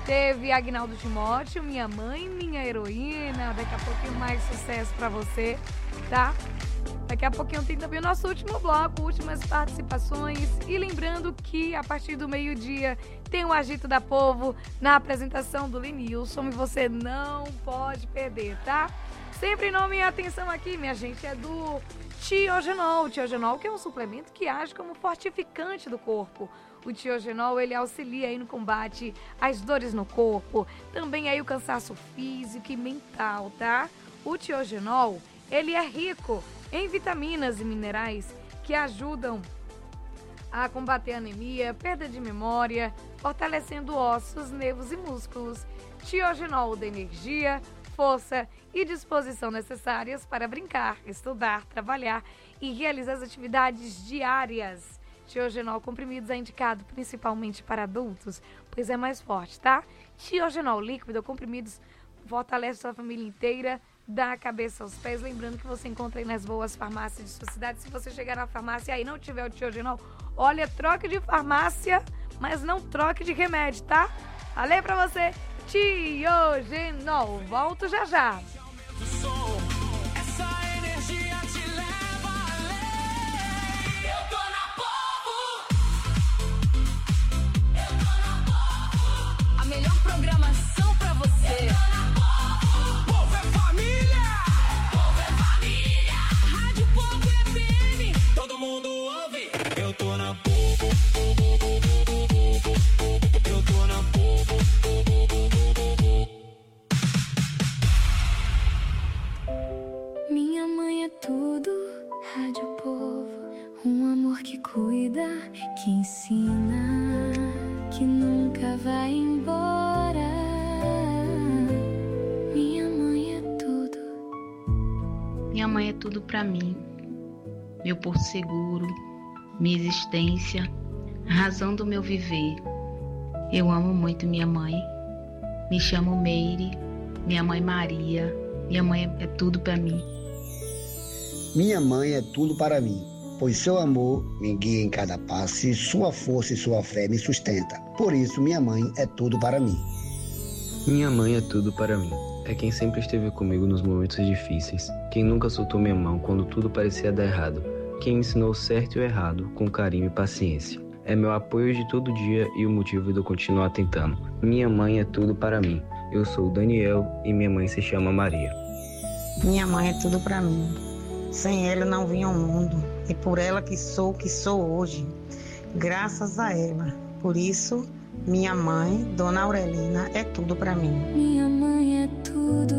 Teve Agnaldo Timóteo, Minha Mãe, Minha Heroína. Daqui a pouquinho mais sucesso pra você, tá? Daqui a pouquinho tem também o nosso último bloco, últimas participações. E lembrando que a partir do meio-dia tem o Agito da Povo na apresentação do Linilson e você não pode perder, tá? Sempre nome e atenção aqui, minha gente, é do Tiogenol. O Tiogenol, que é um suplemento que age como fortificante do corpo. O Tiogenol, ele auxilia aí no combate às dores no corpo, também aí o cansaço físico e mental, tá? O Tiogenol, ele é rico em vitaminas e minerais que ajudam a combater a anemia, perda de memória, fortalecendo ossos, nervos e músculos. Tiogenol dá energia, força e disposição necessárias para brincar, estudar, trabalhar e realizar as atividades diárias. Tiogenol comprimidos é indicado principalmente para adultos, pois é mais forte, tá? Tiogenol líquido ou comprimidos fortalece sua família inteira, da cabeça aos pés. Lembrando que você encontra aí nas boas farmácias de sua cidade. Se você chegar na farmácia e aí não tiver o Tiogenol, olha, troque de farmácia, mas não troque de remédio, tá? Falei pra você, Tiogenol. Volto já já. Melhor programação pra você. Povo é família. Povo é família. Rádio Povo FM. Todo mundo ouve. Eu tô na Povo. Eu tô na Povo. Minha mãe é tudo. Rádio Povo. Um amor que cuida, que ensina, que nunca vai embora. Minha mãe é tudo. Minha mãe é tudo pra mim. Meu porto seguro, minha existência, a razão do meu viver. Eu amo muito minha mãe. Me chamo Meire, minha mãe Maria. Minha mãe é tudo pra mim. Minha mãe é tudo para mim, pois seu amor me guia em cada passo e sua força e sua fé me sustenta. Por isso, minha mãe é tudo para mim. Minha mãe é tudo para mim. É quem sempre esteve comigo nos momentos difíceis. Quem nunca soltou minha mão quando tudo parecia dar errado. Quem me ensinou o certo e o errado com carinho e paciência. É meu apoio de todo dia e o motivo de eu continuar tentando. Minha mãe é tudo para mim. Eu sou o Daniel e minha mãe se chama Maria. Minha mãe é tudo para mim. Sem ela eu não vinha ao mundo. E por ela que sou o que sou hoje. Graças a ela. Por isso, minha mãe, Dona Aurelina, é tudo para mim. Minha mãe é tudo.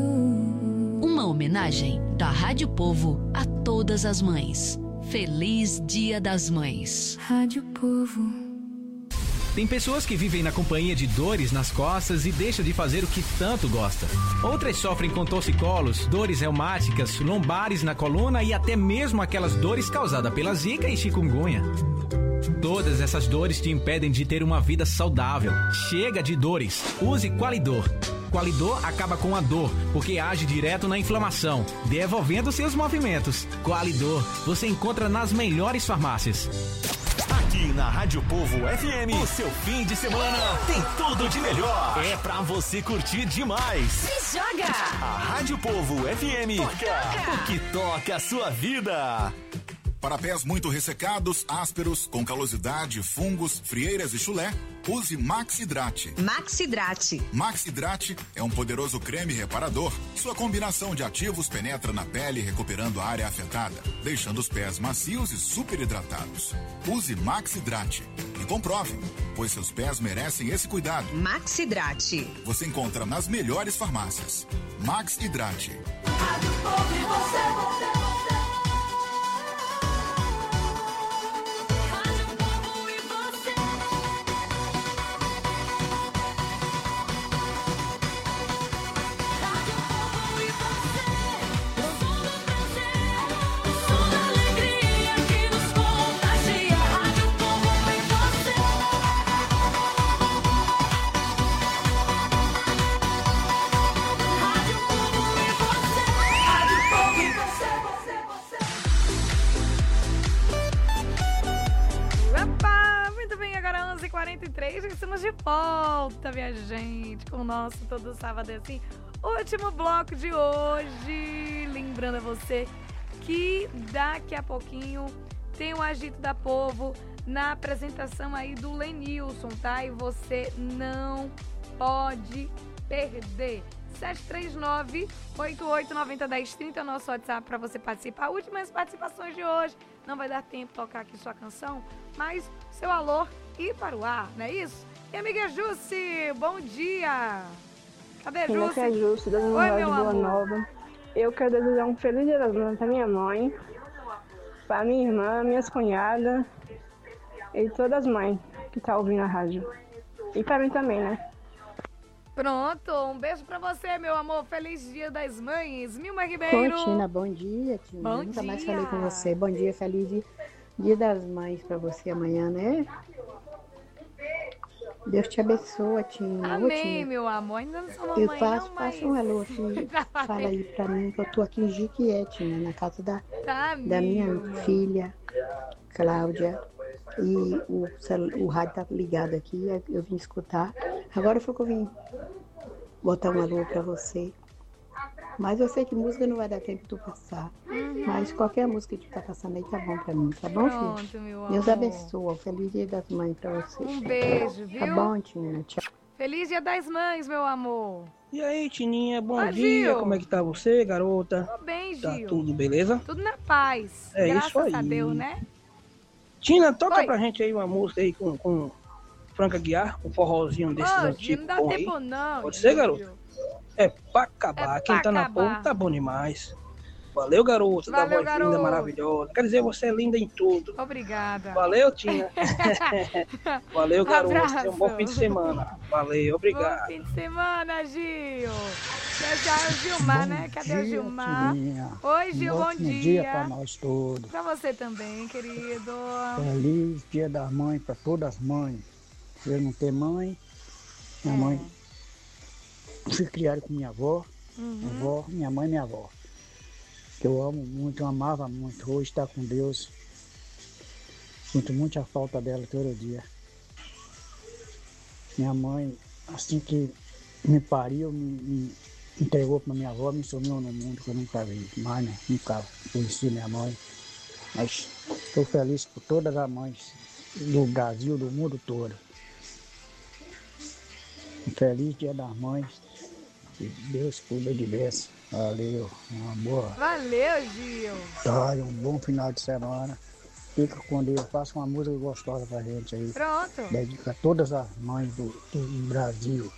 Uma homenagem da Rádio Povo a todas as mães. Feliz Dia das Mães. Rádio Povo. Tem pessoas que vivem na companhia de dores nas costas e deixam de fazer o que tanto gosta. Outras sofrem com torcicolos, dores reumáticas, lombares na coluna e até mesmo aquelas dores causadas pela zika e chikungunya. Todas essas dores te impedem de ter uma vida saudável. Chega de dores. Use Qualidor. Qualidor acaba com a dor, porque age direto na inflamação, devolvendo seus movimentos. Qualidor, você encontra nas melhores farmácias. Aqui na Rádio Povo FM, o seu fim de semana tem tudo de melhor. É pra você curtir demais. Se joga! A Rádio Povo FM toca o que toca a sua vida. Para pés muito ressecados, ásperos, com calosidade, fungos, frieiras e chulé, use Maxidrate. Maxidrate. Maxidrate é um poderoso creme reparador. Sua combinação de ativos penetra na pele, recuperando a área afetada, deixando os pés macios e super hidratados. Use Maxidrate e comprove, pois seus pés merecem esse cuidado. Maxidrate. Você encontra nas melhores farmácias. Maxidrate. Rádio Povo e você. Rádio Povo e você. volta, minha gente, com o nosso Todo Sábado é Assim. Último bloco de hoje. Lembrando a você que daqui a pouquinho tem o Agito da Povo na apresentação aí do Lenilson, tá? E você não pode perder. 739-8890-1030 é o nosso WhatsApp para você participar. Últimas participações de hoje. Não vai dar tempo de tocar aqui sua canção, mas seu alô ir para o ar, não é isso? E amiga Jussi, bom dia! Cadê a Jussi? Aqui é Jussi, da Oi, meu Boa amor. Nova. Eu quero desejar um feliz dia das mães para minha mãe, para minha irmã, minhas cunhadas e todas as mães que estão ouvindo a rádio. E para mim também, né? Pronto, um beijo pra você, meu amor. Feliz Dia das Mães. Milma Ribeiro. Oi, Tina, bom dia, Tina. Bom Nunca mais dia. falei com você. Bom dia, feliz dia das mães pra você amanhã, né? Deus te abençoe, Tina. Ô, Amém, Tina, meu amor. Ainda não sou eu mamãe, faço, não, mas... faço um alô aqui. Fala aí pra mim que eu tô aqui em Jiquié, Tina, na casa da minha Milma. filha, Cláudia. E o rádio tá ligado aqui, eu vim escutar. Agora foi que eu vim botar um alô pra você. Mas eu sei que música não vai dar tempo de tu passar. Mas qualquer música que tu tá passando aí tá bom pra mim, tá bom, Pronto, filho? meu Deus amor. abençoe. Feliz Dia das Mães pra você. Um beijo, viu? Tá bom, Tina? Tchau. Feliz Dia das Mães, meu amor. E aí, Tininha, bom Oi, dia, Gil. como é que tá você, garota? Tudo bem, Tá Gil? tudo beleza? Tudo na paz. É Graças isso aí. a Deus, né? Tina, toca Oi. pra gente aí uma música aí com Franca Guiar, um forrozinho desses Hoje antigos não dá bom tempo aí. não. Pode ser, Gil. garoto? É pra acabar. É Quem pra tá na acabar. povo tá bom demais. Valeu, garota, da Valeu, voz linda, garoto. maravilhosa. Quer dizer, você é linda em tudo. Obrigada. Valeu, Tina. Valeu, garoto. Abraço. Tenha um bom fim de semana. Valeu, Bom obrigado. fim de semana, Gil. Já é o Gilmar, né? Cadê o Gilmar? Oi, Gil, bom dia. Para nós todos. Pra você também, querido. Feliz Dia das Mães para todas as mães. Eu não tenho mãe. Minha mãe. Fui criado com minha avó. Minha mãe e minha avó. Que eu amo muito, eu amava muito. Hoje está com Deus. Sinto muito a falta dela todo dia. Minha mãe, assim que me pariu, me entregou para minha avó, me sumiu no mundo que eu nunca vi mais, né? Nunca conheci minha mãe. Mas estou feliz por todas as mães do Brasil, do mundo todo. Um feliz Dia das Mães. Que Deus cuida de bênção. Valeu. Uma boa Valeu, Gil. tarde, um bom final de semana. Fica com Deus. Faça uma música gostosa pra gente aí. Pronto. Dedica a todas as mães do Brasil.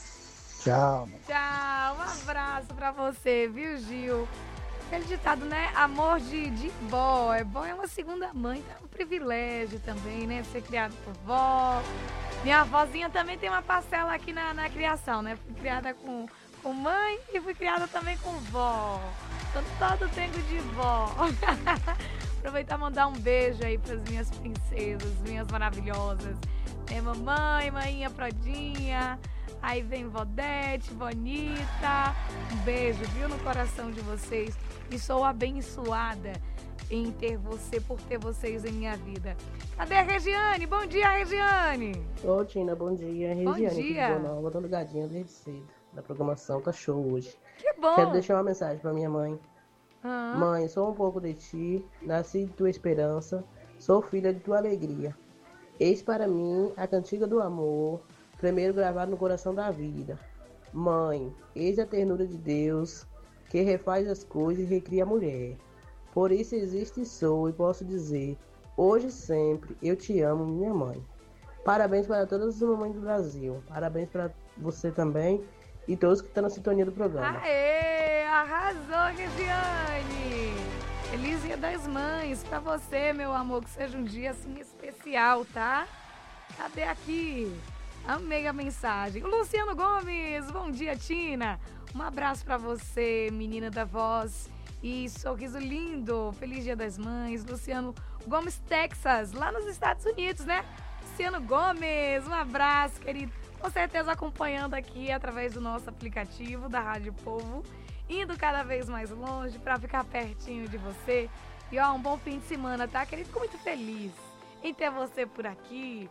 Tchau. Tchau, um abraço pra você, viu, Gil? Aquele ditado, né? Amor de vó. Vó é uma segunda mãe, então é um privilégio também, né? Ser criado por vó. Minha avózinha também tem uma parcela aqui na criação, né? Fui criada com mãe e fui criada também com vó. Tô todo tempo de vó. Aproveitar e mandar um beijo aí pras minhas princesas, minhas maravilhosas. Mamãe, mainha Prodinha. Aí vem Vodete, Bonita. Um beijo, viu, no coração de vocês. E sou abençoada em ter você, por ter vocês em minha vida. Cadê a Regiane? Bom dia, Regiane. Ô, Tina, bom dia. Bom Regiane, aqui de dia. Boa Nova, tô ligadinha desde cedo. Da programação, tá show hoje. Que bom. Quero deixar uma mensagem pra minha mãe. Ah. Mãe, sou um pouco de ti, nasci de tua esperança, sou filha de tua alegria. Eis para mim a cantiga do amor, primeiro gravado no coração da vida. Mãe, eis a ternura de Deus, que refaz as coisas e recria a mulher. Por isso existe e sou, e posso dizer, hoje e sempre, eu te amo, minha mãe. Parabéns para todas as mamães do Brasil. Parabéns para você também e todos que estão na sintonia do programa. Aê, arrasou, Regiane. Feliz Dia das Mães pra você, meu amor. Que seja um dia assim especial, tá? Cadê aqui? Amei a mensagem. Luciano Gomes, bom dia, Tina. Um abraço pra você, menina da voz. E sorriso lindo. Feliz Dia das Mães. Luciano Gomes, Texas, lá nos Estados Unidos, né? Luciano Gomes, um abraço, querido. Com certeza acompanhando aqui através do nosso aplicativo da Rádio Povo. Indo cada vez mais longe pra ficar pertinho de você. E ó, um bom fim de semana, tá, querido? Fico muito feliz em ter você por aqui.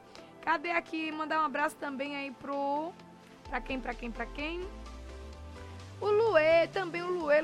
Cadê aqui? Mandar um abraço também aí Pra quem? O Luê, também o Luê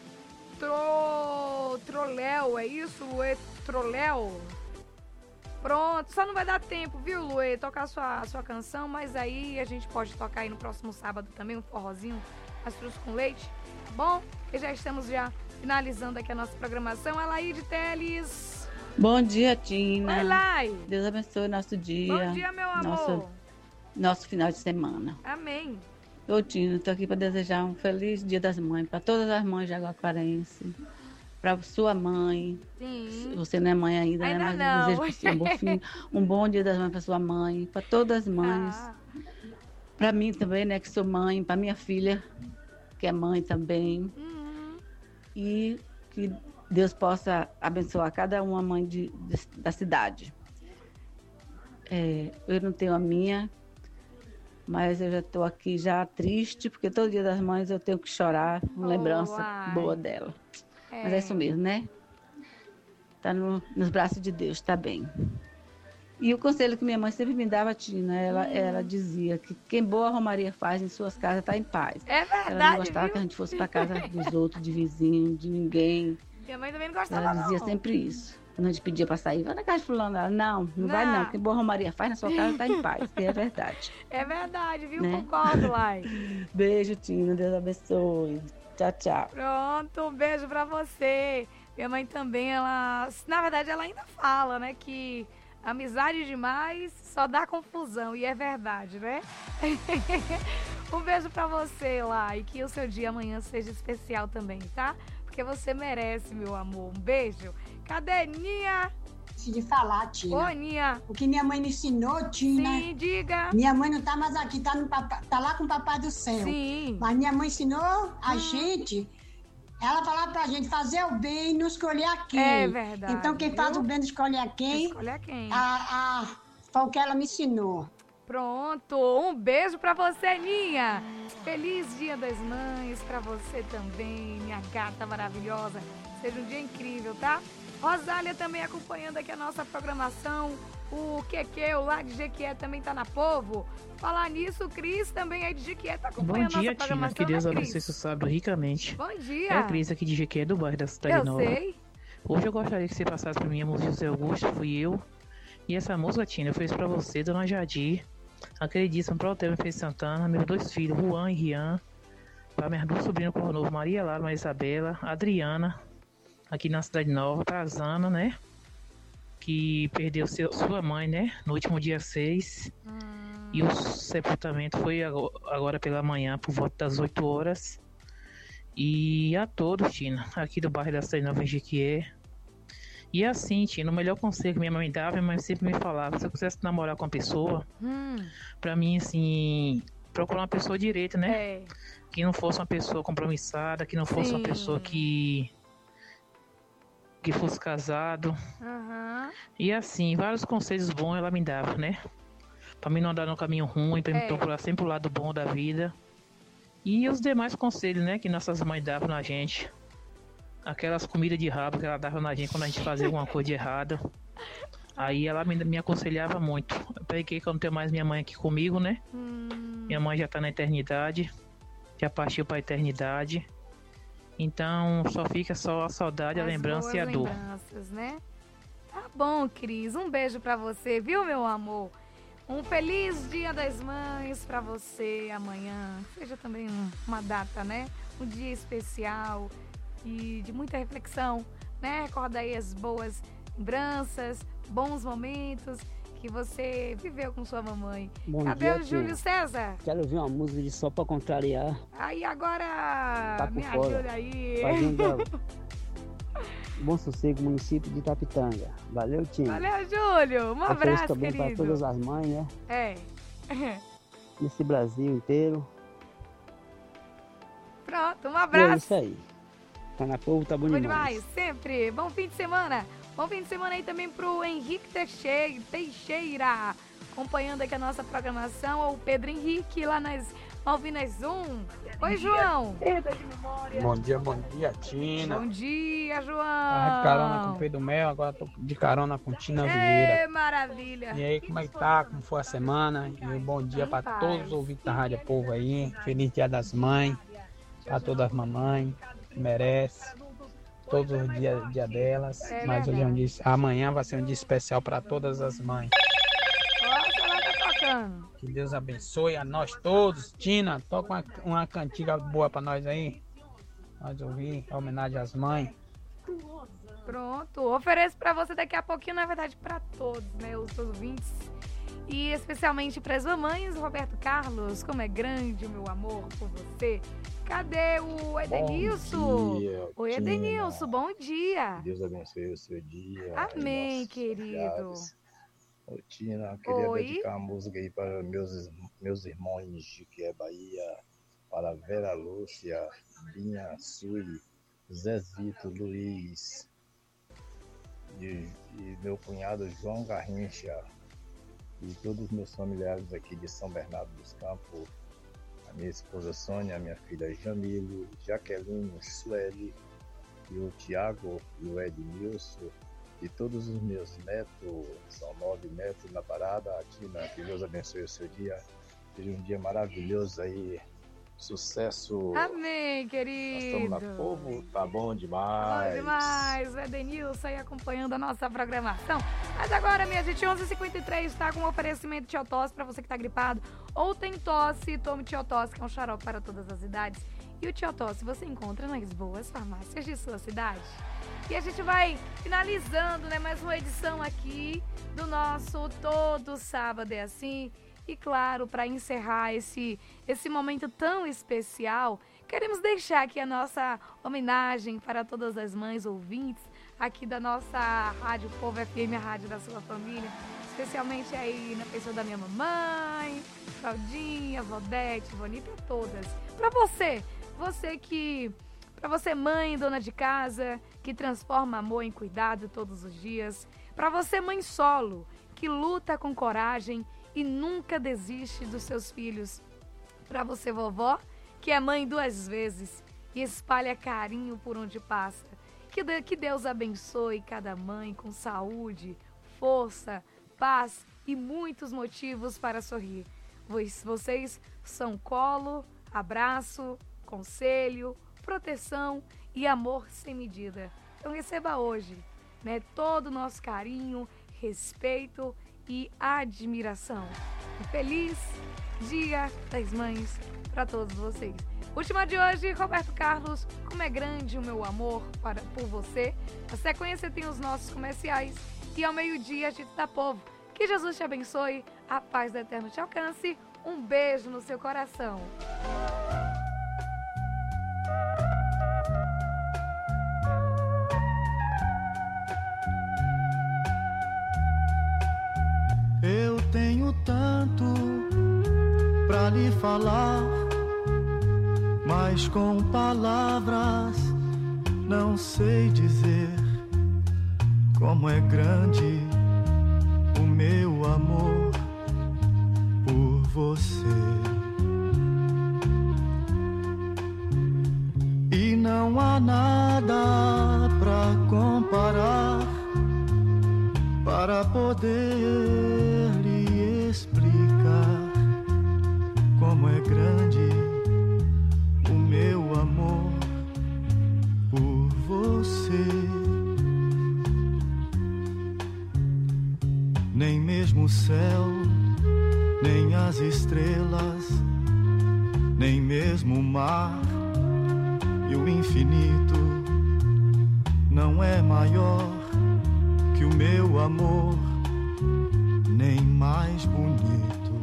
Troléu, é isso? Luê Troléu? Pronto, só não vai dar tempo, viu, Luê, tocar a sua canção, mas aí a gente pode tocar aí no próximo sábado também um forrozinho, Astruz com Leite, tá bom? E já estamos finalizando aqui a nossa programação. Elaide Teles. Bom dia, Tina. Oi, Lai. Deus abençoe nosso dia. Bom dia, meu amor. Nosso final de semana. Amém. Ô, Tina, estou aqui para desejar um feliz Dia das Mães para todas as mães de Jaguaquarense, para sua mãe. Sim. Você não é mãe ainda, né? Mas não. eu desejo para você um bom Dia das Mães para sua mãe, para todas as mães. Para mim também, né, que sou mãe, para minha filha, que é mãe também. E que Deus possa abençoar cada uma mãe da cidade. Eu não tenho a minha, mas eu já estou aqui já triste, porque todo Dia das Mães eu tenho que chorar, uma lembrança boa dela. Mas é isso mesmo, né? Tá nos braços de Deus, tá bem. E o conselho que minha mãe sempre me dava, Tina, ela dizia que quem boa romaria faz em suas casas está em paz. É verdade, ela não gostava que a gente fosse para casa dos outros, de vizinho, de ninguém. Minha mãe também não gostava, ela dizia sempre isso. Quando a gente pedia para sair, vai na casa de fulano. Ela, não vai não. Quem boa romaria faz na sua casa está em paz. E é verdade. É verdade, viu? Né? Concordo, Lai. Beijo, Tina. Deus abençoe. Tchau, tchau. Pronto, um beijo pra você. Minha mãe também, na verdade, ela ainda fala, né, que amizade demais só dá confusão. E é verdade, né? Um beijo pra você, Lai. E que o seu dia amanhã seja especial também, tá? Porque você merece, meu amor. Um beijo. Cadê Nia? De falar, Tina. Ô, Nia. O que minha mãe me ensinou, Tina. Sim, diga. Minha mãe não tá mais aqui, tá lá com o Papai do Céu. Sim. Mas minha mãe ensinou a gente, ela falava pra gente fazer o bem e não escolher a quem. É verdade. Então quem faz o bem não escolhe a quem. Escolhe a quem. Foi o que ela me ensinou. Pronto, um beijo pra você, Ninha. Feliz Dia das Mães pra você também, minha gata maravilhosa. Seja um dia incrível, tá? Rosália também acompanhando aqui a nossa programação. O Quequeu lá de Jequié também tá na Povo. Falar nisso, o Cris também aí de Jequié tá acompanhando a nossa programação. Tina. Que Deus né, abençoe seu sábado ricamente. Bom dia. É a Cris aqui de Jequié, do bairro da Cidade Nova. Eu sei. Hoje eu gostaria que você passasse pra mim a música José Augusto, fui eu. E essa música, Tina, eu fiz pra você, Dona Jadir. Acreditam para o Otávio Feio Santana, meus dois filhos, Juan e Rian. Para minhas duas sobrinhas Corro Novo, Maria Lara, Maria Isabela, Adriana, aqui na Cidade Nova, pra Zana, né? Que perdeu sua mãe, né? No último dia 6. E o sepultamento foi agora pela manhã, por volta das 8 horas. E a todos, Tina, aqui do bairro da Cidade Nova, em Jequié. E assim, Tina, o melhor conselho que minha mãe dava, minha mãe sempre me falava, se eu quisesse namorar com uma pessoa, pra mim, assim, procurar uma pessoa direita, né? Que não fosse uma pessoa compromissada, que não fosse uma pessoa que fosse casado. E assim, vários conselhos bons ela me dava, né? Pra mim não andar no caminho ruim, pra mim procurar sempre o lado bom da vida. E os demais conselhos, né, que nossas mães davam na gente. Aquelas comidas de rabo que ela dava na gente quando a gente fazia alguma coisa de errado. Aí ela me aconselhava muito. Eu peguei que eu não tenho mais minha mãe aqui comigo, né? Minha mãe já tá na eternidade. Já partiu pra eternidade. Então só fica só a saudade, a lembrança e a dor. Lembranças, né? Tá bom, Cris. Um beijo pra você, viu, meu amor? Um feliz Dia das Mães pra você amanhã. Seja também uma data, né? Um dia especial e de muita reflexão, né? Recorda aí as boas lembranças, bons momentos que você viveu com sua mamãe. Bom Cadê dia, o Júlio César? Quero ouvir uma música de Só Pra Contrariar. Aí agora Tá por me fora. ajuda aí. Fazenda Bom Sossego, município de Itapitanga. Valeu, Tina. Valeu, Júlio. Um abraço, também querido. para todas as mães, né? É. Nesse Brasil inteiro. Pronto, um E é abraço. isso aí. Tá na Povo, tá bom Bom demais. demais, sempre. Bom fim de semana. Bom fim de semana aí também pro Henrique Teixeira, acompanhando aqui a nossa programação, o Pedro Henrique, lá nas Malvinas 1. Oi, João. Bom dia, Tina. Bom dia, João. Tava de carona com o Pedro Mel, agora tô de carona com Tina Vieira. Maravilha. E aí, como é que tá? Como foi a semana? E um bom dia para todos os ouvintes da Rádio Povo aí. Feliz Dia das Mães. Para todas as mamães. Merece. Todos os dias delas. Mas hoje é um dia, amanhã vai ser um dia especial para todas as mães. Que Deus abençoe a nós todos. Tina, toca uma cantiga boa pra nós aí. Nós ouvir, em homenagem às mães. Pronto, ofereço pra você daqui a pouquinho, na verdade, pra todos, né? Os ouvintes. E especialmente pras mamães, Roberto Carlos, como é grande o meu amor por você. Cadê o Edenilson? Oi, Edenilson, bom dia. Deus abençoe o seu dia. Amém, querido. Ô, Tina, queria dedicar uma música aí para meus irmãos de que é Bahia, para Vera Lúcia, Binha Sui, Zezito Luiz e meu cunhado João Garrincha e todos os meus familiares aqui de São Bernardo dos Campos, a minha esposa Sônia, a minha filha Jamile, Jaqueline, Sueli e o Tiago e o Edmilson. E todos os meus netos, são 9 netos na parada. Tina, que Deus abençoe o seu dia. Seja um dia maravilhoso aí. Sucesso. Amém, querido. Nós estamos na Povo, tá bom demais. Bom demais. O Edenilson aí acompanhando a nossa programação. Mas agora, minha gente, 11h53, tá com um oferecimento de Tiotosse pra você que tá gripado ou tem tosse. Tome Tiotosse, que é um xarope para todas as idades. E o Tiotosse você encontra nas boas farmácias de sua cidade. E a gente vai finalizando, né, mais uma edição aqui do nosso Todo Sábado é Assim. E claro, para encerrar esse momento tão especial, queremos deixar aqui a nossa homenagem para todas as mães ouvintes aqui da nossa Rádio Povo FM, a rádio da sua família. Especialmente aí na pessoa da minha mamãe, Claudinha, Valdete, Bonita, todas. Para você Para você, mãe, dona de casa, que transforma amor em cuidado todos os dias. Para você, mãe solo, que luta com coragem e nunca desiste dos seus filhos. Para você, vovó, que é mãe 2 vezes e espalha carinho por onde passa. Que Deus abençoe cada mãe com saúde, força, paz e muitos motivos para sorrir. Vocês são colo, abraço, conselho, proteção e amor sem medida. Então receba hoje, né, todo o nosso carinho, respeito e admiração. Um feliz Dia das Mães para todos vocês. Última de hoje, Roberto Carlos, como é grande o meu amor por você. Na sequência tem os nossos comerciais e ao meio-dia a gente dá povo. Que Jesus te abençoe, a paz do Eterno te alcance. Um beijo no seu coração. Eu tenho tanto pra lhe falar, mas com palavras não sei dizer como é grande o meu amor por você. E não há nada pra comparar para poder lhe explicar como é grande o meu amor por você. Nem mesmo o céu, nem as estrelas, nem mesmo o mar e o infinito não é maior que o meu amor, nem mais bonito.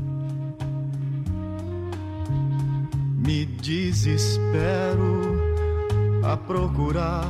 Me desespero a procurar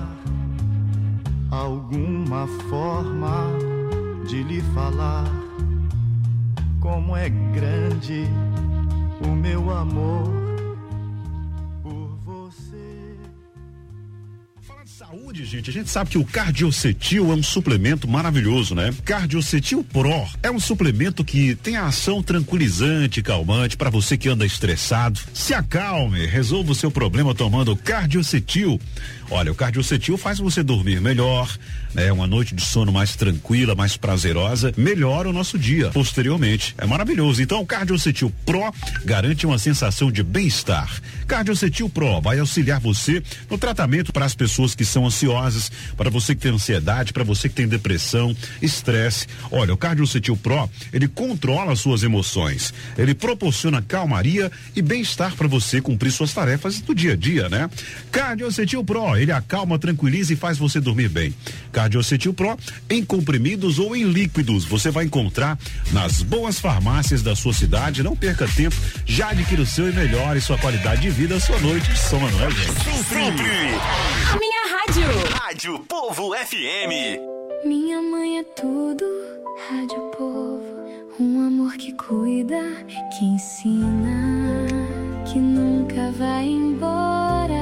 alguma forma de lhe falar como é grande o meu amor por você. Saúde, gente. A gente sabe que o Cardiocetil é um suplemento maravilhoso, né? Cardiocetil Pro é um suplemento que tem a ação tranquilizante, calmante para você que anda estressado. Se acalme, resolva o seu problema tomando Cardiocetil. Olha, o Cardiocetil faz você dormir melhor, né? Uma noite de sono mais tranquila, mais prazerosa, melhora o nosso dia posteriormente. É maravilhoso. Então, o Cardiocetil Pro garante uma sensação de bem-estar. Cardiocetil Pro vai auxiliar você no tratamento para as pessoas que são ansiosas, para você que tem ansiedade, para você que tem depressão, estresse. Olha, o Cardiocetil Pro, ele controla as suas emoções. Ele proporciona calmaria e bem-estar para você cumprir suas tarefas do dia a dia, né? Cardiocetil Pro, ele acalma, tranquiliza e faz você dormir bem. Cardiocetil Pro em comprimidos ou em líquidos, você vai encontrar nas boas farmácias da sua cidade. Não perca tempo, já adquira o seu e melhore sua qualidade de vida, sua noite de sono, não é, gente? Sempre. A minha rádio. Rádio Povo FM. Minha mãe é tudo, Rádio Povo. Um amor que cuida, que ensina, que nunca vai embora.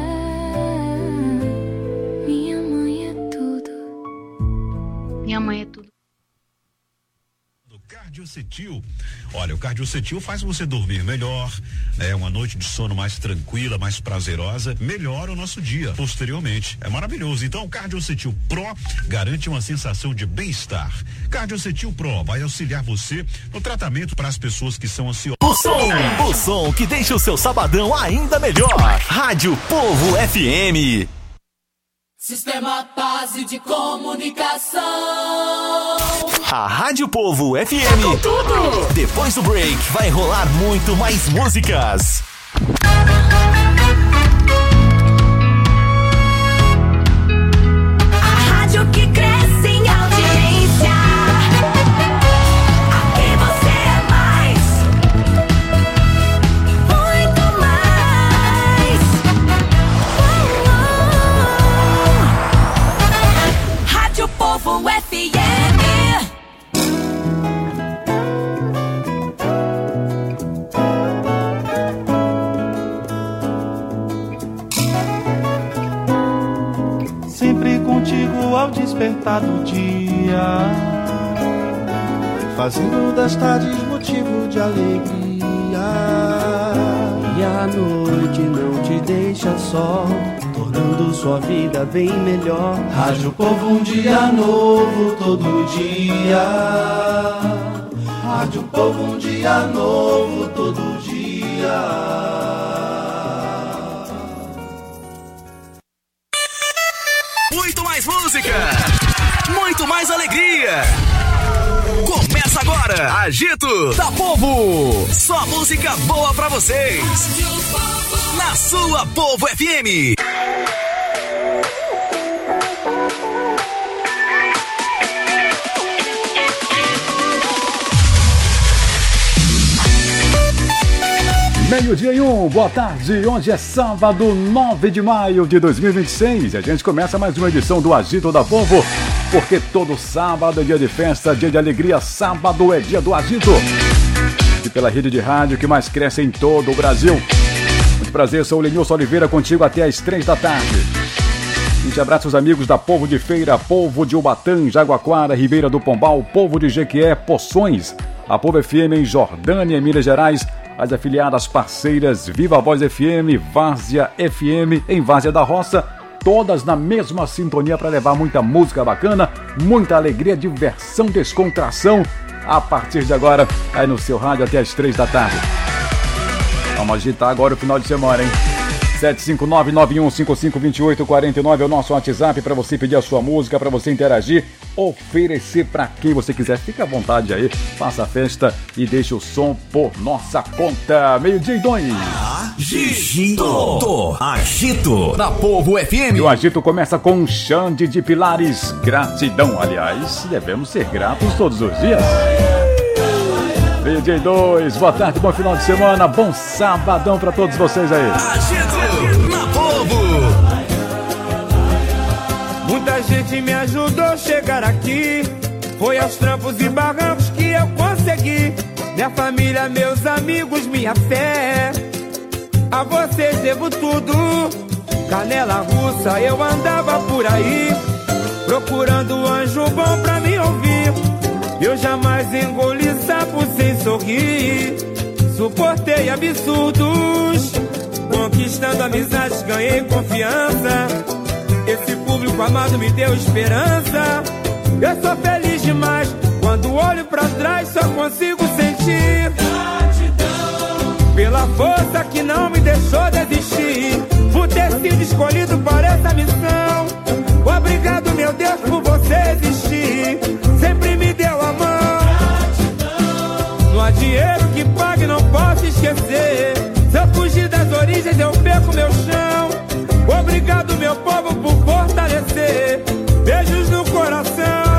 Minha mãe é tudo. Minha mãe é tudo. Cardiocetil. Olha, o Cardiocetil faz você dormir melhor, né? Uma noite de sono mais tranquila, mais prazerosa, melhora o nosso dia posteriormente. É maravilhoso. Então, o Cardiocetil Pro garante uma sensação de bem-estar. Cardiocetil Pro vai auxiliar você no tratamento para as pessoas que são ansiosas. O som que deixa o seu sabadão ainda melhor. Rádio Povo FM. Sistema Base de Comunicação. A Rádio Povo FM. Com tudo. Depois do break, vai rolar muito mais músicas. A rádio que cresce em audiência. Aqui você é mais. Muito mais. Rádio Povo FM. Sempre contigo ao despertar do dia, fazendo das tardes motivo de alegria. E a noite não te deixa só, tornando sua vida bem melhor. Rádio Povo, um dia novo todo dia. Rádio Povo, um dia novo todo dia. Muito mais música, muito mais alegria. Começa agora, Agito da Povo. Só música boa pra vocês. Na sua Povo FM. Meio-dia e 1, boa tarde, hoje é sábado 9 de maio de 2026 e a gente começa mais uma edição do Agito da Povo, porque todo sábado é dia de festa, dia de alegria, sábado é dia do Agito. E pela rede de rádio que mais cresce em todo o Brasil. Muito prazer, sou o Lenilson Oliveira, contigo até às 3 da tarde. A gente abraça os amigos da Povo de Feira, Povo de Ubatã, Jaguaquara, Ribeira do Pombal, Povo de Jequié, Poções, a Povo FM em Jordânia, em Minas Gerais, as afiliadas parceiras Viva a Voz FM, Várzea FM em Várzea da Roça, todas na mesma sintonia para levar muita música bacana, muita alegria, diversão, descontração, a partir de agora, aí no seu rádio até as 3 da tarde. Vamos agitar agora o final de semana, hein? 759-9155-2849 é o nosso WhatsApp para você pedir a sua música, para você interagir, oferecer para quem você quiser. Fica à vontade aí, faça a festa e deixe o som por nossa conta. Meio-dia e 2. Agito da Povo FM. E o Agito começa com Xande de Pilares. Gratidão, aliás, devemos ser gratos todos os dias. Meio-dia e 2, boa tarde, bom final de semana, bom sabadão pra todos vocês aí. Agito na Povo. Muita gente me ajudou a chegar aqui, foi aos trampos e barrancos que eu consegui. Minha família, meus amigos, minha fé, a vocês devo tudo. canela russa, eu andava por aí procurando um anjo bom pra me ouvir. Eu jamais engoli sapo sem sorrir. Suportei absurdos, conquistando amizades, ganhei confiança. Esse público amado me deu esperança. Eu sou feliz demais, quando olho pra trás só consigo sentir gratidão pela força que não me deixou desistir, por ter sido escolhido para essa missão. Obrigado, meu Deus, por você existir, sempre me deu a mão. Gratidão. Não há dinheiro que pague, não posso esquecer. Se eu fugir das origens, eu perco meu chão. Obrigado, meu povo, por fortalecer. Beijos no coração.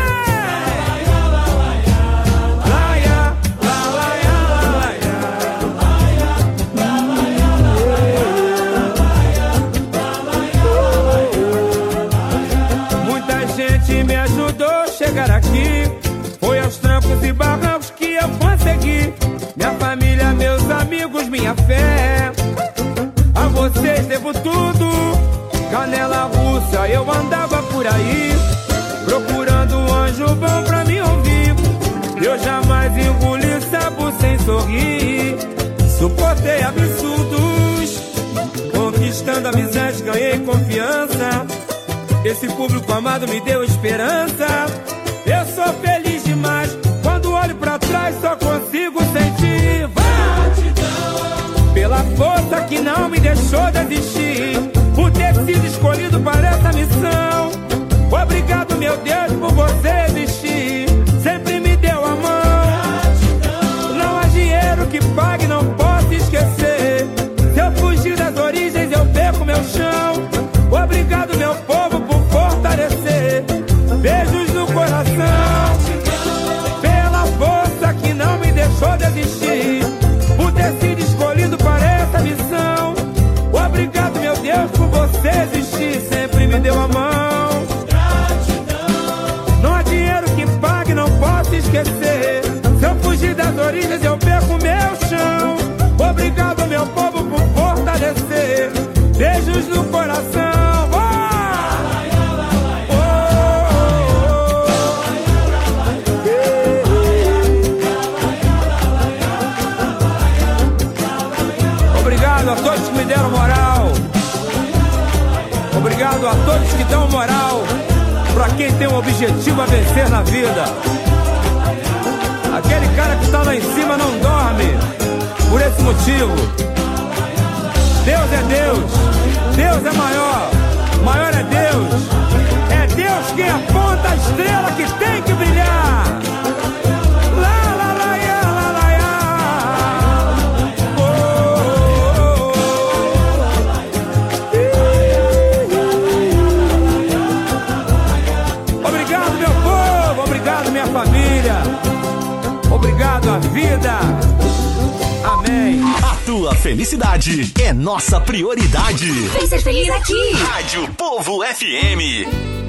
Me ajudou a chegar aqui, foi aos trancos e barrancos que eu consegui. Minha família, meus amigos, minha fé, a vocês devo tudo. Canela russa, eu andava por aí procurando um anjo bom pra me ouvir. Eu jamais engoli sapo sem sorrir. Suportei absurdos, conquistando amizades, ganhei confiança. Esse público amado me deu esperança. Eu sou feliz demais, quando olho pra trás só consigo sentir gratidão pela força que não me deixou desistir, por ter sido escolhido para essa missão. Obrigado, meu Deus, por você existir, sempre me deu a mão. Gratidão. Não há dinheiro que pague, não posso esquecer. Se eu fugir das origens, eu perco meu chão. Obrigado, meu povo, por fortalecer. Beijos no coração. Pela força que não me deixou desistir, por ter sido escolhido para essa missão. Obrigado, meu Deus, por você existir, sempre me deu a mão. Não há dinheiro que pague, não posso esquecer. Se eu fugir das origens, eu perco meu chão. Obrigado, meu povo, por fortalecer. Beijos no coração. Obrigado a todos que me deram moral. Obrigado a todos que dão moral pra quem tem um objetivo a vencer na vida. Aquele cara que está lá em cima não dorme por esse motivo. Deus é Deus, Deus é maior, maior é Deus. É Deus quem aponta a estrela que tem que brilhar. Lá, lá, lá, ia, lá, lá, ia. Obrigado, meu povo, obrigado, minha família. Obrigado, a vida. Amém. A tua felicidade é nossa prioridade. Vem ser feliz aqui. Rádio Povo FM.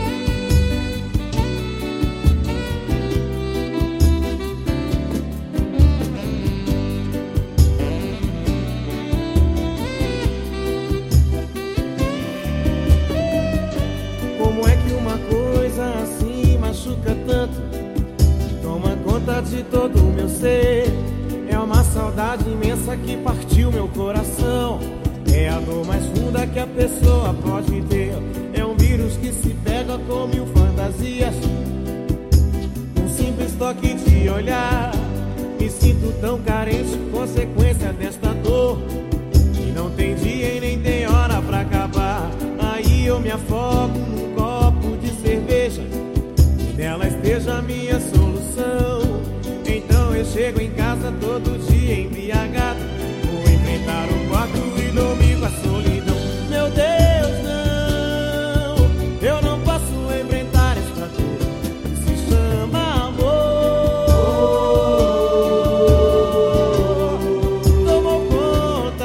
Como é que uma coisa assim machuca tanto? Toma conta de todo o meu ser. É uma saudade imensa que partiu meu coração. É a dor mais funda que a pessoa pode ter. É um vírus que se pega com mil fantasias. Um simples toque de olhar. Me sinto tão carente, consequência desta dor. E não tem dia e nem tem hora pra acabar. Aí eu me afogo num copo de cerveja, e nela esteja a minha solução. Então eu chego em casa todo dia embriagado. Vou enfrentar o quarto e dormir com a solidão. Meu Deus, não, eu não posso enfrentar esta dor que se chama amor. Tomou conta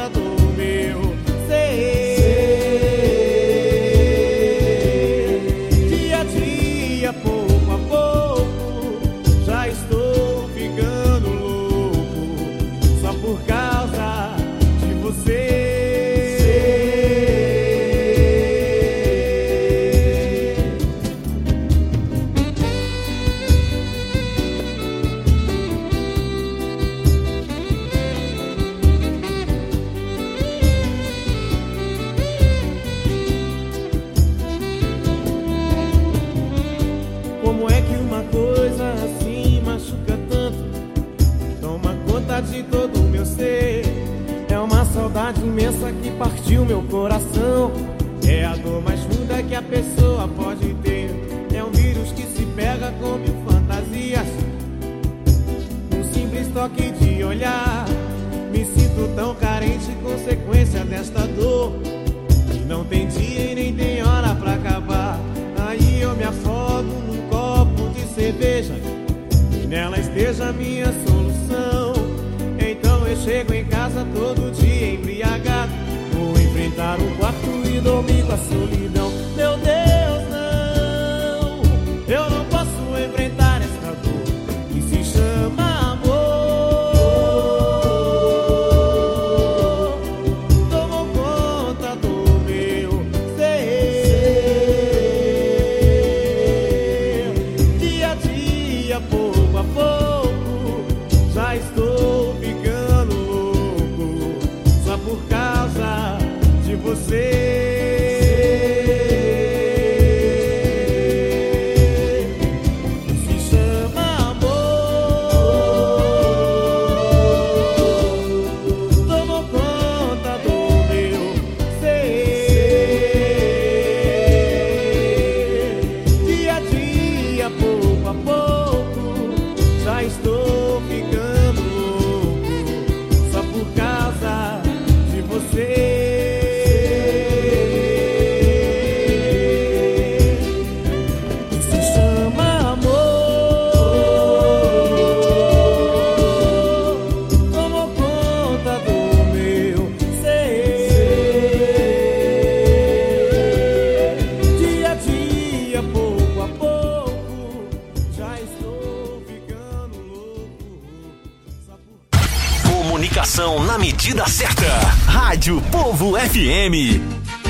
saudade imensa que partiu meu coração. É a dor mais funda que a pessoa pode ter. É um vírus que se pega com mil fantasias. Num simples toque de olhar, me sinto tão carente, consequência desta dor. E não tem dia e nem tem hora pra acabar. Aí eu me afogo num copo de cerveja e nela esteja a minha solução. Então eu chego em casa todo dia embriagado. Vou enfrentar o quarto e dormir com a solidão. Meu Deus, não, eu não posso enfrentar esta dor que se chama amor. Tomou conta do meu ser. Dia a dia, pouco a pouco, já estou ficando louco só por causa de você. Se chama amor. Tomou conta do meu ser. Dia a dia, pouco a pouco, já estou ficando louco só por causa de você. Se chama amor. Tomou conta do meu ser. Dia a dia, pouco a pouco, já estou ficando louco só por... Comunicação na medida certa. Rádio Povo FM.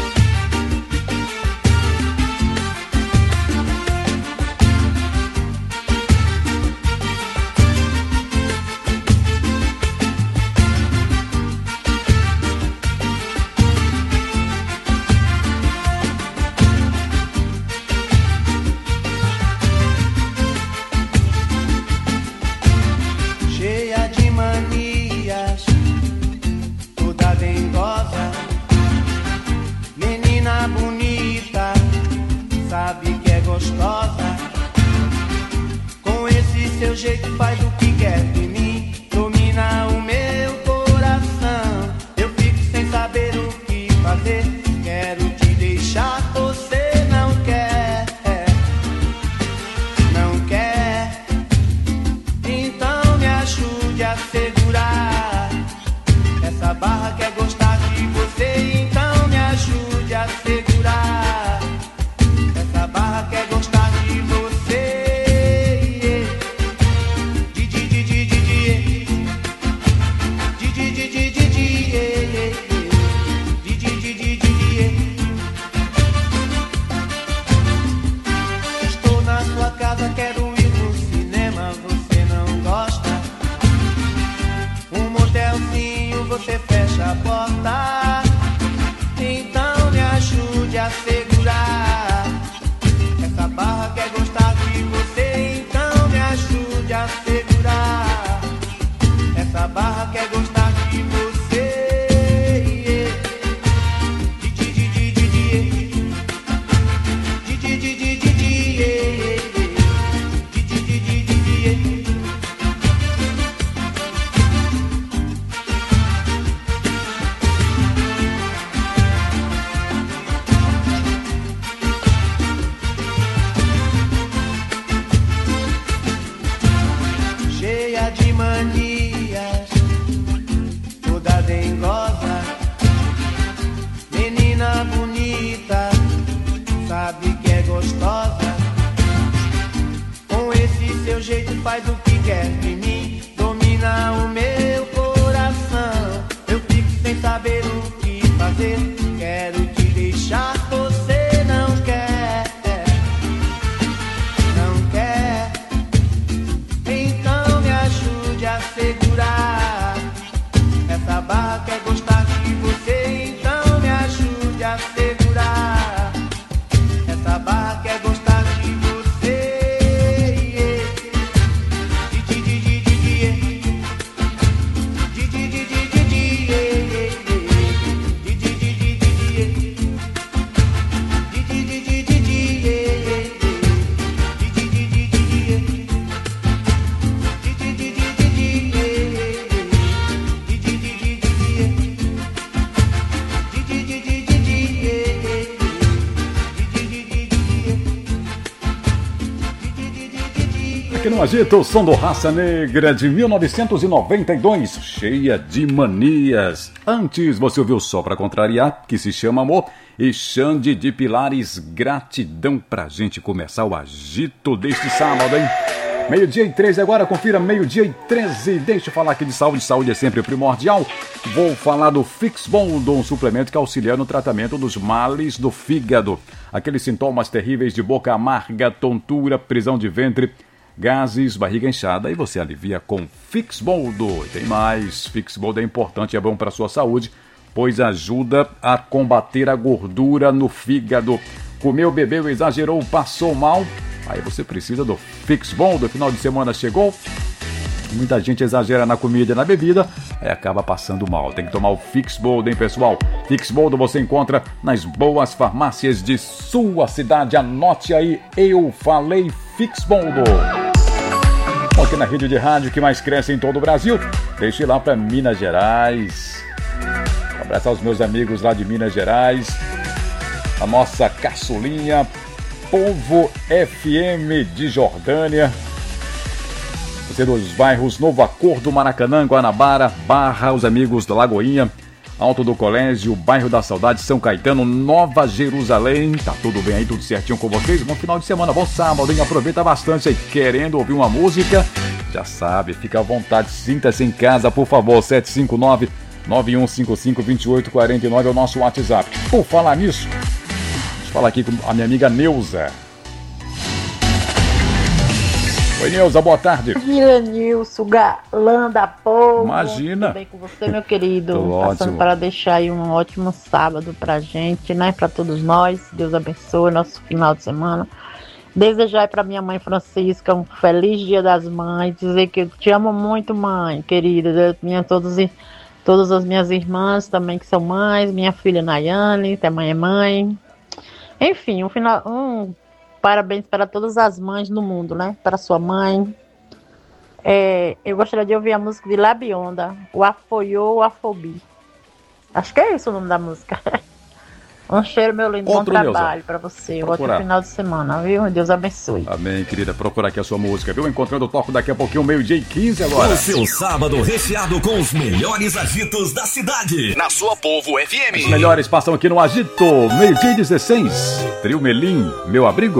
Cheia de manias, toda dengosa, menina bonita, sabe que é gostosa. Com esse seu jeito faz o que quer de mim, domina o meu coração. Eu fico sem saber o que fazer, quero te deixar, você não quer, não quer. Então me ajude a segurar essa barra, quer gostar de você. Então me ajude a segurar essa barra, quer gostar de você. Di, di, di, di, di, di. Di, di, di, di, di, di. Di, di, di, di, di, di. Estou na sua casa, quero ir no cinema, você não gosta. Um motelzinho, você fecha a porta. Então me ajude a segurar essa barra, quer gostar de você. Então me ajude a segurar essa barra, quer gostar de você. Di, di, di, di, di, di. Di, di, di, di, di, di. Di, di, di, di, di, di. Cheia de manias, toda dengosa, menina bonita, sabe que é gostosa. Com esse seu jeito faz o que quer de mim, domina o meu coração. Eu fico sem saber o que fazer, quero te deixar, você não quer, não quer. Então me ajude a segurar essa barra, quer gostar de você. Então me ajude a segurar essa barra, quer gostar de você. Di, di, di, di, di, di. Di, di, di, di, di, di. Aqui no Agito, o som do Raça Negra de 1992, cheia de manias. Antes você ouviu Só Pra Contrariar, que se chama Amor, e Xande de Pilares, Gratidão, pra gente começar o Agito deste sábado, hein? 12:13 agora, confira 12:13. Deixa eu falar aqui de saúde, saúde é sempre primordial. Vou falar do Fixbond, um suplemento que auxilia no tratamento dos males do fígado. Aqueles sintomas terríveis de boca amarga, tontura, prisão de ventre, gases, barriga inchada, e você alivia com Fixbond. E tem mais, Fixbond é importante e é bom para a sua saúde, pois ajuda a combater a gordura no fígado. Comeu, bebeu, exagerou, passou mal, aí você precisa do Fixbond. O final de semana chegou, muita gente exagera na comida e na bebida, aí acaba passando mal. Tem que tomar o Fixbond, hein, pessoal? Fixbond você encontra nas boas farmácias de sua cidade. Anote aí, eu falei Fixbond. Aqui na rede de rádio que mais cresce em todo o Brasil, deixe lá para Minas Gerais. Um abraço aos meus amigos lá de Minas Gerais, a nossa caçulinha Povo FM de Jordânia. Você dos bairros Novo Acordo, Maracanã, Guanabara, Barra, os amigos da Lagoinha, Alto do Colégio, Bairro da Saudade, São Caetano, Nova Jerusalém. Tá tudo bem aí, tudo certinho com vocês? Bom final de semana, bom sábado, hein? Aproveita bastante aí. Querendo ouvir uma música? Já sabe, fica à vontade, sinta-se em casa, por favor. 759-9155-2849 é o nosso WhatsApp. Por falar nisso, deixa eu falar aqui com a minha amiga Neuza. Oi, Neuza, boa tarde. Vila Nilson, galã da povo. Imagina. Tudo bem com você, meu querido? Tô Passando ótimo. para deixar aí um ótimo sábado pra gente, né? Pra todos nós. Deus abençoe nosso final de semana. Desejar aí pra minha mãe Francisca um feliz Dia das Mães. Dizer que eu te amo muito, mãe, querida. Todas as minhas irmãs também que são mães. Minha filha Nayane, também é mãe. Enfim, parabéns para todas as mães do mundo, né? Para sua mãe. Eu gostaria de ouvir a música de Labionda, o Afoiou, o Afobi. Acho que é isso o nome da música. Um cheiro, meu lindo, bom trabalho para você. Ótimo final de semana, viu? Deus abençoe. Amém, querida. Procura aqui a sua música, viu? Encontrando o toque daqui a pouquinho, 12:15 agora. O seu sábado recheado com os melhores agitos da cidade. Na sua Povo FM. Os melhores passam aqui no Agito, 12:16. Trio Melim, Meu Abrigo.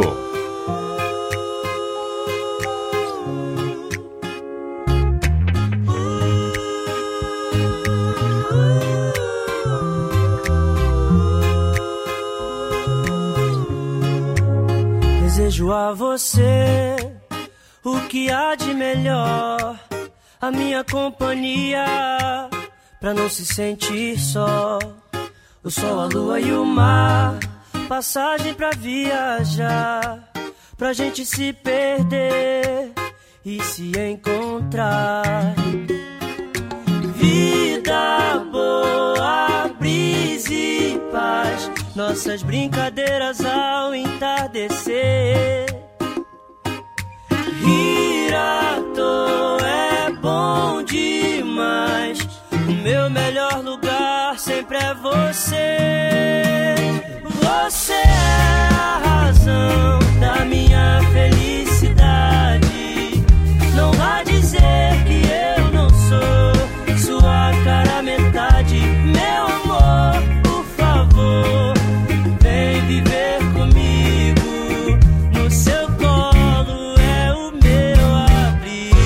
Desejo a você o que há de melhor, a minha companhia, pra não se sentir só. O sol, a lua e o mar, passagem pra viajar, pra gente se perder e se encontrar. Vida boa, brisa e paz, nossas brincadeiras ao entardecer. Rir à toa é bom demais, o meu melhor lugar sempre é você. Você é a razão da minha felicidade. Não vá dizer que eu não sou sua cara metade. Meu amor, por favor, vem viver comigo. No seu colo é o meu abrigo.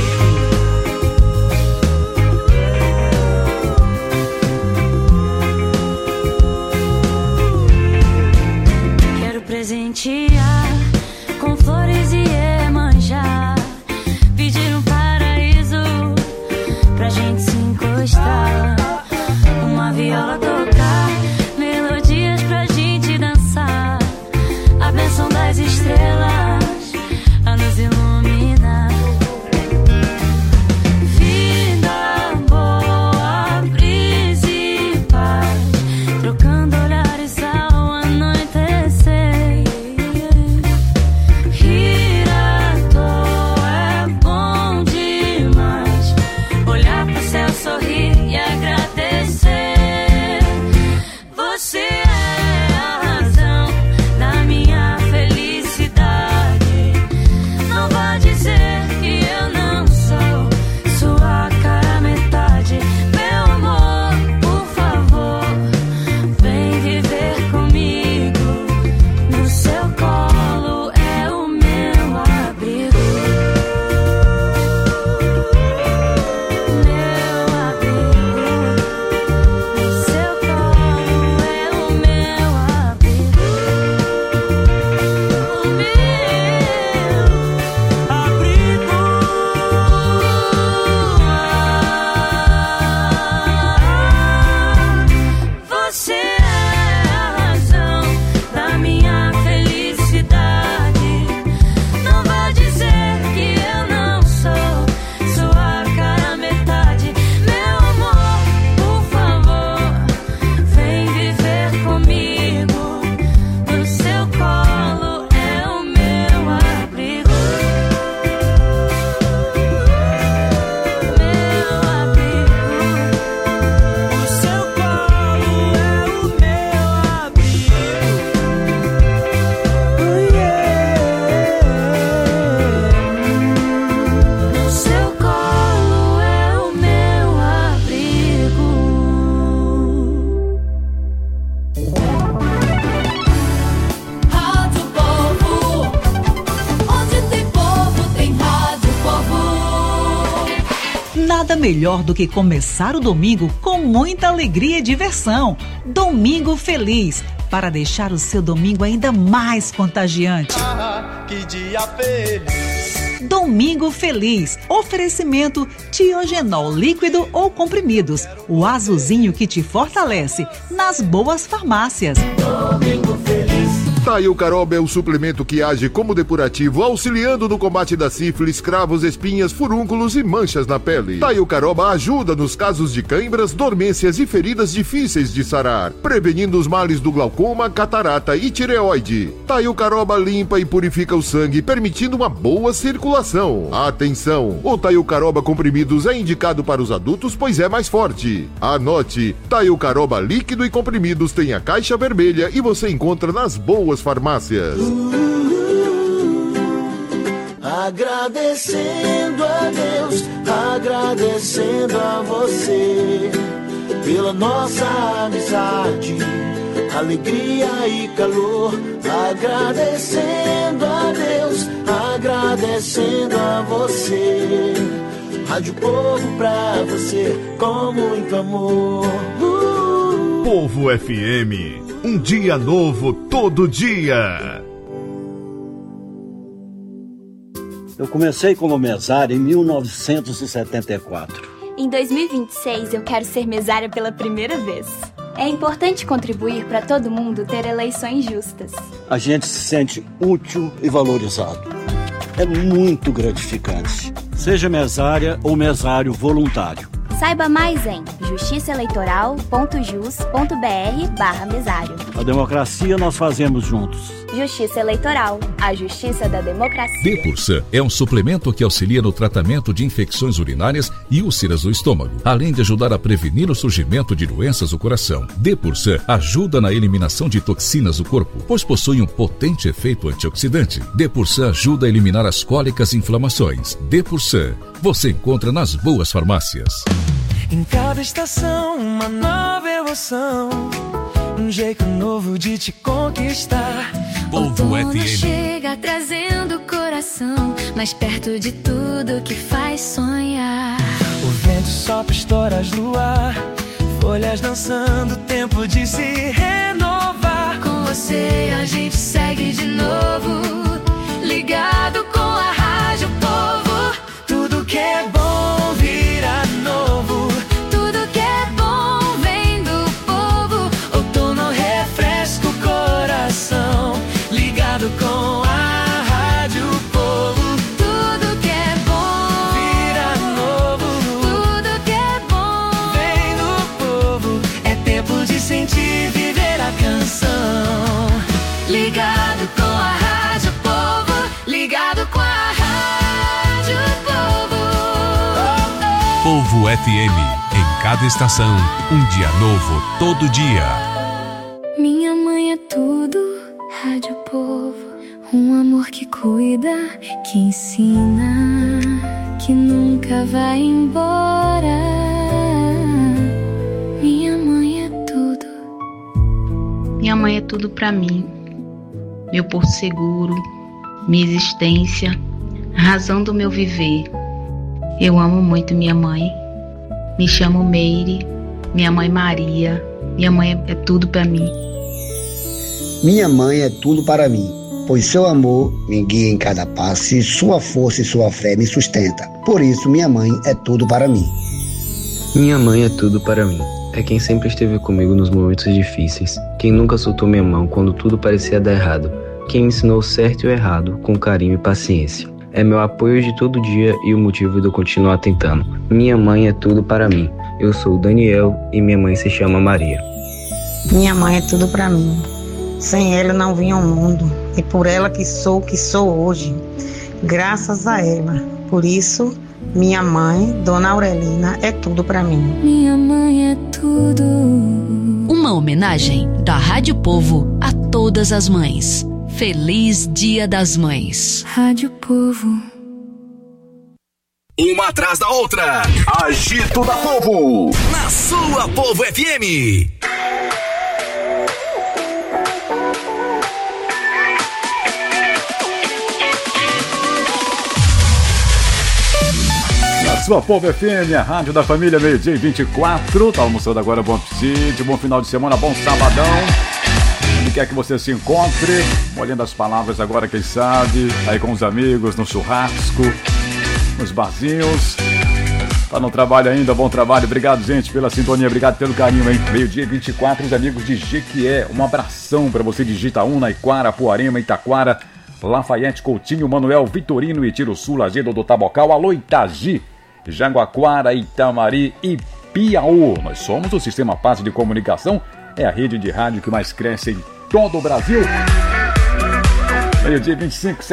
melhor do que começar o domingo com muita alegria e diversão. Domingo Feliz, para deixar o seu domingo ainda mais contagiante. Que dia feliz. Domingo Feliz. Oferecimento Tiogenol líquido ou comprimidos. O azulzinho que te fortalece nas boas farmácias. Domingo Feliz. Taio Caroba é o suplemento que age como depurativo, auxiliando no combate da sífilis, cravos, espinhas, furúnculos e manchas na pele. Taio Caroba ajuda nos casos de cãibras, dormências e feridas difíceis de sarar, prevenindo os males do glaucoma, catarata e tireoide. Taio Caroba limpa e purifica o sangue, permitindo uma boa circulação. Atenção! O Taio Caroba comprimidos é indicado para os adultos, pois é mais forte. Anote: Taio Caroba líquido e comprimidos tem a caixa vermelha e você encontra nas boas farmácias. Agradecendo a Deus, agradecendo a você pela nossa amizade, alegria e calor. Agradecendo a Deus, agradecendo a você. Rádio Povo pra você com muito amor. Povo FM, um dia novo todo dia. Eu comecei como mesário em 1974. Em 2026 eu quero ser mesária pela primeira vez. É importante contribuir para todo mundo ter eleições justas. A gente se sente útil e valorizado. É muito gratificante. Seja mesária ou mesário voluntário. Saiba mais em justiçaeleitoral.jus.br/mesário. A democracia nós fazemos juntos. Justiça Eleitoral, a justiça da democracia. Depursan é um suplemento que auxilia no tratamento de infecções urinárias e úlceras do estômago, além de ajudar a prevenir o surgimento de doenças do coração. Depursan ajuda na eliminação de toxinas do corpo, pois possui um potente efeito antioxidante. Depursan ajuda a eliminar as cólicas e inflamações. Depursan você encontra nas boas farmácias. Em cada estação, uma nova emoção, um jeito novo de te conquistar. Povo FM chega trazendo o coração mais perto de tudo que faz sonhar. O vento sopra histórias no ar, folhas dançando, tempo de se renovar. Com você a gente segue de novo, ligado com a Rádio Povo. Tudo que é bom vira novo. Tudo que é bom vem do povo. Outono refresca o coração, ligado com a Rádio Povo. Tudo que é bom vira novo. Tudo que é bom vem do povo. É tempo de sentir, viver a canção. Ligado com a Rádio Povo, ligado com a Rádio Povo. Povo FM, em cada estação, um dia novo todo dia. Minha mãe é tudo, Rádio Povo. Um amor que cuida, que ensina, que nunca vai embora. Minha mãe é tudo. Minha mãe é tudo pra mim. Meu porto seguro, minha existência, a razão do meu viver. Eu amo muito minha mãe. Me chamo Meire, minha mãe Maria. Minha mãe é tudo pra mim. Minha mãe é tudo para mim, pois seu amor me guia em cada passo e sua força e sua fé me sustenta. Por isso, minha mãe é tudo para mim. Minha mãe é tudo para mim. É quem sempre esteve comigo nos momentos difíceis. Quem nunca soltou minha mão quando tudo parecia dar errado. Quem me ensinou o certo e o errado com carinho e paciência. É meu apoio de todo dia e o motivo de eu continuar tentando. Minha mãe é tudo para mim. Eu sou o Daniel e minha mãe se chama Maria. Minha mãe é tudo para mim. Sem ela eu não vim ao mundo. E por ela que sou o que sou hoje. Graças a ela. Por isso, minha mãe, Dona Aurelina, é tudo para mim. Minha mãe é tudo. Uma homenagem da Rádio Povo a todas as mães. Feliz Dia das Mães. Rádio Povo. Uma atrás da outra. Agito da Povo. Na sua Povo FM. sua Povo FM, a rádio da família, meio-dia e 24. Tá almoçando agora, bom apetite, bom final de semana, bom sabadão. Onde quer que você se encontre, molhando as palavras agora, quem sabe, aí com os amigos, no churrasco, nos barzinhos. Tá no trabalho ainda, bom trabalho. Obrigado, gente, pela sintonia, obrigado pelo carinho, hein? Meio-dia e 24, os amigos de Jequié. Um abração pra você de Itaúna, Iquara, Puarema, Itaquara, Lafayette, Coutinho, Manuel, Vitorino, Itiruçu, Lagedo do Tabocal, Alô Itagi, Jaguaquara, Itamari e Piauí. Nós somos o Sistema Paz de Comunicação, é a rede de rádio que mais cresce em todo o Brasil. Meio-dia 25,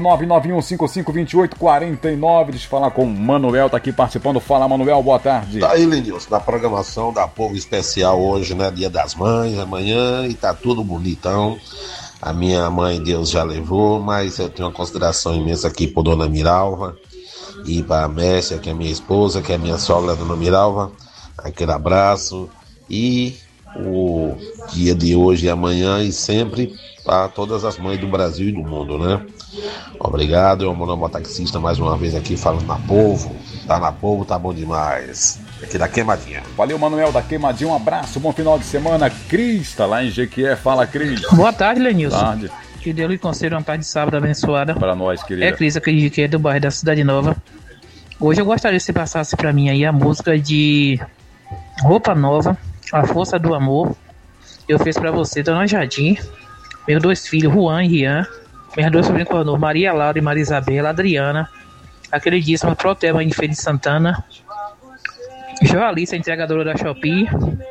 759-9155-2849. Deixa eu falar com o Manuel, tá aqui participando. Fala, Manuel, boa tarde. Tá aí, Lenilson, na programação da Povo Especial hoje, né? Dia das Mães, amanhã, e tá tudo bonitão. A minha mãe, Deus já levou, mas eu tenho uma consideração imensa aqui por Dona Miralva e para a Mércia, que é minha esposa, que é minha sogra, Dona Miralva. Aquele abraço. E o dia de hoje e amanhã e sempre para todas as mães do Brasil e do mundo, né? Obrigado, eu sou mototaxista mais uma vez aqui falando na Povo. Tá na Povo, tá bom demais. Aqui da Queimadinha. Valeu, Manuel da Queimadinha, um abraço, bom final de semana. Cris, tá lá em Jequié, fala, Cris. Boa tarde, Lenilson. Boa tarde. Que Deus lhe conceda uma tarde de sábado abençoada. Para nós, querida. É Cris, aqui de Jequié, do bairro da Cidade Nova. Hoje eu gostaria que você passasse pra mim aí a música de Roupa Nova, A Força do Amor. Eu fiz pra você, Dona Jardim, meus dois filhos, Juan e Rian, meus dois sobrinhos coronou, Maria Laura e Maria Isabela, Adriana, a queridíssima Protelma de Feira de Santana, Joalice, a entregadora da Shopee,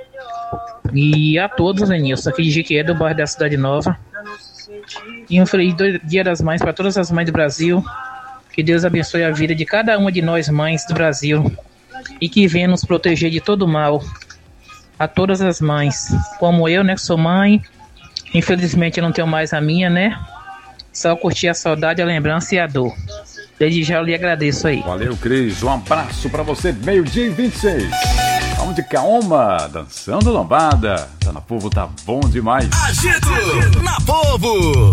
e a todos, Lenilson, aqui de Jequié, do bairro da Cidade Nova. E um feliz Dia das Mães para todas as mães do Brasil. Que Deus abençoe a vida de cada uma de nós, mães do Brasil, e que venha nos proteger de todo mal. A todas as mães, como eu, né, que sou mãe, infelizmente eu não tenho mais a minha, né? Só curtir a saudade, a lembrança e a dor. Desde já eu lhe agradeço aí. Valeu, Cris. Um abraço pra você. Meio-dia e 26. Vamos de Kaoma, dançando lambada. Tá na Povo, tá bom demais. Agito na Povo.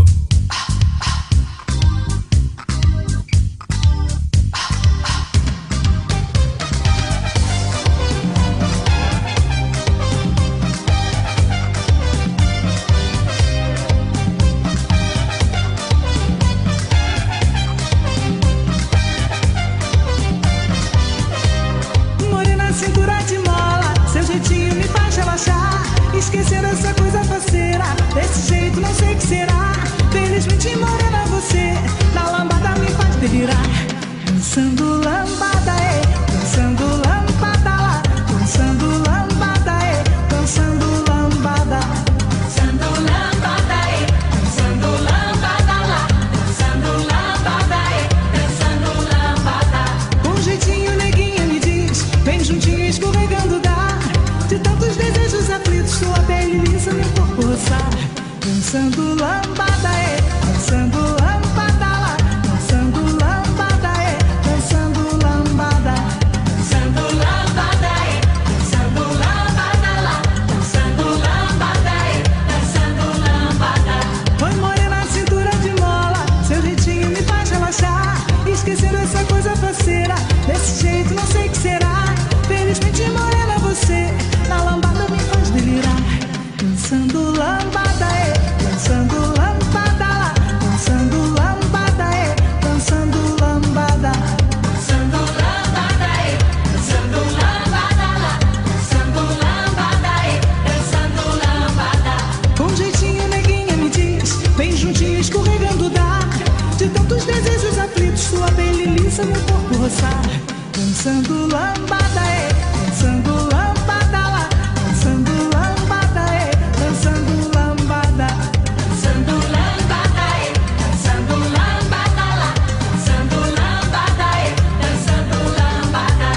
Esquecer essa coisa faceira, desse jeito não sei o que será. Felizmente morena você, na lambada me faz delirar. Dançando lambada, dançando lambada lá. Dançando lambada, dançando lambada. Dançando lambada, dançando lambada lá. Dançando lambada, dançando lambada. Com jeitinho neguinha me diz, vem juntinho escorregando dá. De tantos desejos aflitos, sua pele lisa me corpo roçar. Dançando lambada, dançando lambada lá. Dançando lambada, dançando lambada. Dançando lambada, dançando lambada lá. Dançando lambada, dançando lambada. Foi morena, cintura de mola, seu jeitinho me faz relaxar. Esquecendo essa coisa faceira, desse jeito não sei o que será. Felizmente morena você, na lambada me faz delirar. Dançando lambada, dançando lambada lá. Dançando lambada, dançando lambada. Dançando lambada, dançando lambada lá. Dançando lambada, dançando lambada. Com jeitinho neguinha me diz, vem juntinho escorregando dá. De tantos desejos aflitos, sua pele lisa meu corpo roçar. Dançando lambada, dançando lambada lá. Dançando lambada, dançando lambada. Dançando lambada, dançando lambada lá. Dançando lambada, dançando lambada.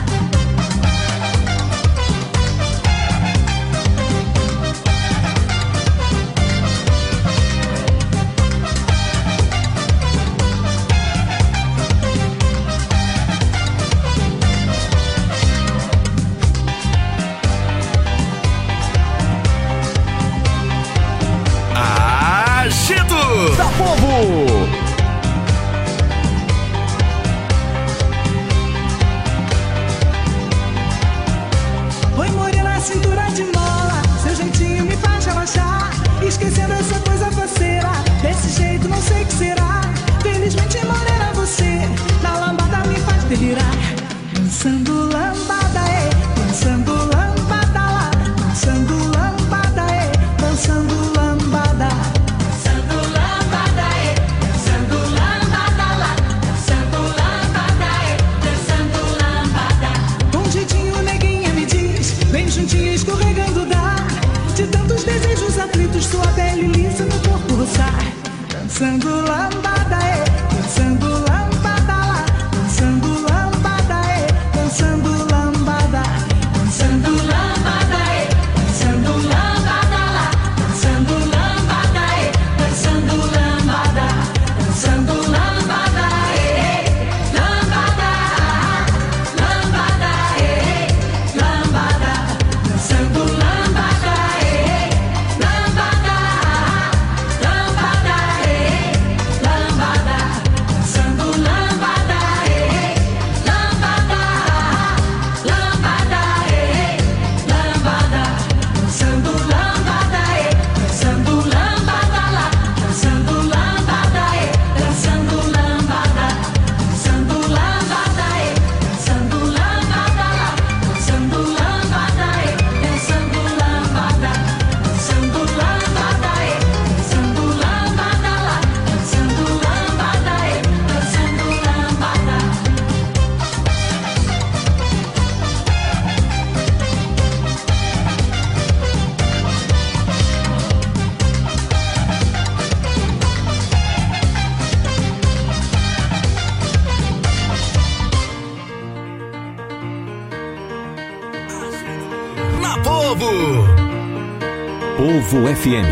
Agito da Povo. esquecendo essa coisa faceira. Desse jeito não sei o que será. Felizmente morena você, na lambada me faz delirar. Dançando lambada, dançando lambada lá. Dançando lambada, dançando lambada. Dançando lambada, dançando lambada lá. Dançando lambada, dançando lambada. Com jeitinho neguinha me diz, bem juntinho escorregando dá. De tantos desejos aflitos, sua pele lisa no corpo roçar. Dançando lambada, dançando lambada lá. Dançando lambada, dançando lambada. Dançando lambada, dançando lambada lá. Dançando lambada, dançando lambada. Dançando lambada, lambada, lambada, lambada. Dançando lambada, lambada, lambada, lambada. Dançando lambada, lambada, lambada, lambada. Dançando lambada, dançando lambada lá. Dançando lambada, dançando lambada. Dançando lambada, dançando lambada lá. Dançando lambada, dançando lambada. Dançando lambada, dançando lambada lá. Dançando lambada, dançando lambada. Na Povo. Povo FM.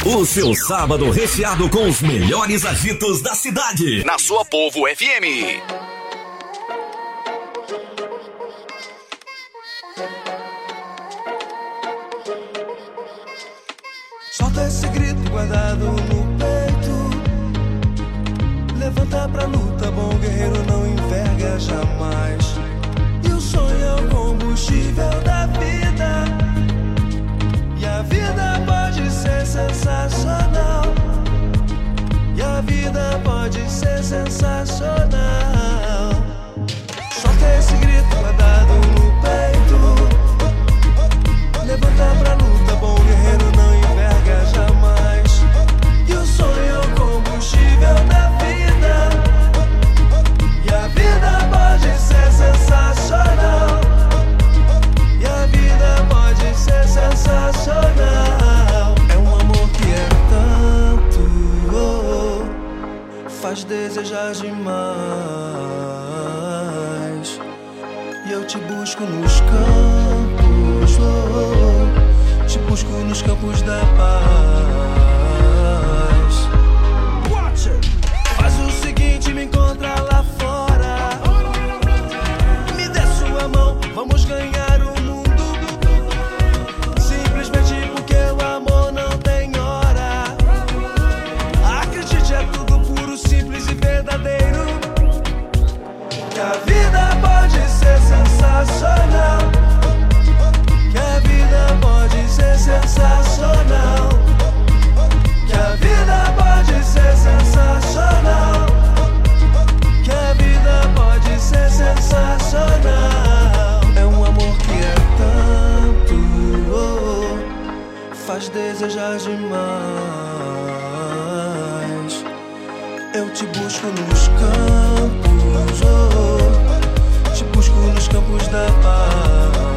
O seu sábado recheado com os melhores agitos da cidade. Na sua Povo FM. Solta esse grito guardado no peito. Levanta pra luta, bom guerreiro não enverga jamais. E o sonho é o combustível da vida. E a vida pode ser sensacional. E a vida pode ser sensacional. Solta esse grito guardado no peito. Levanta pra luta, bom guerreiro não enverga jamais. E o sonho é o combustível da vida. E a vida pode ser sensacional. E a vida pode ser sensacional. É um amor que é tanto, faz desejar demais. E eu te busco nos campos, te busco nos campos da paz. Faz o seguinte, me encontra lá fora. Me dê sua mão, vamos ganhar o mundo. Simplesmente porque o amor não tem hora. Acredite, é tudo puro, simples e verdadeiro. Que a vida pode ser sensacional. Que a vida pode ser sensacional. Que a vida pode ser sensacional. Que a vida pode ser sensacional. É um amor que é tanto, faz desejar demais. Eu te busco nos campos, te busco nos campos da paz.